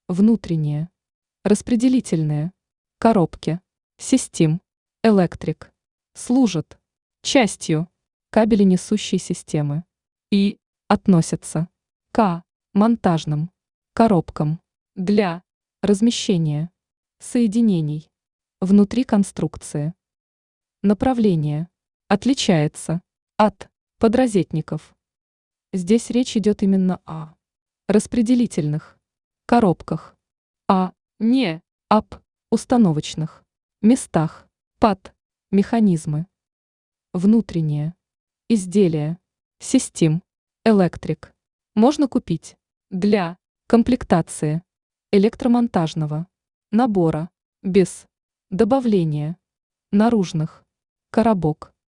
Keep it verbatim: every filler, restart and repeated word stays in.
внутренние, распределительные, коробки, систем, электрик, служат частью кабеленесущей системы и относятся к монтажным коробкам для размещения соединений внутри конструкции. Направление отличается от подрозетников. Здесь речь идет именно о распределительных коробках, а не об установочных местах под механизмы. Внутренние изделия систем электрик можно купить для комплектации электромонтажного набора без добавления наружных коробок.